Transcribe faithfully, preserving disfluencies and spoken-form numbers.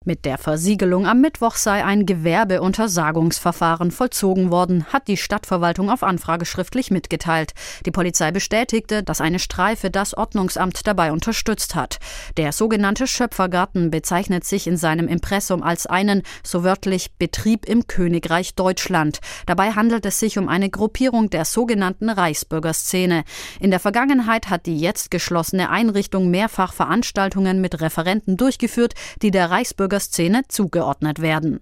Mit der Versiegelung am Mittwoch sei ein Gewerbeuntersagungsverfahren vollzogen worden, hat die Stadtverwaltung auf Anfrage schriftlich mitgeteilt. Die Polizei bestätigte, dass eine Streife das Ordnungsamt dabei unterstützt hat. Der sogenannte Schöpfergarten bezeichnet sich in seinem Impressum als einen, so wörtlich, Betrieb im Königreich Deutschland. Dabei handelt es sich um eine Gruppierung der sogenannten Reichsbürgerszene. In der Vergangenheit hat die jetzt geschlossene Einrichtung mehrfach Veranstaltungen mit Referenten durchgeführt, die der Reichsbürgerszene zugeordnet werden.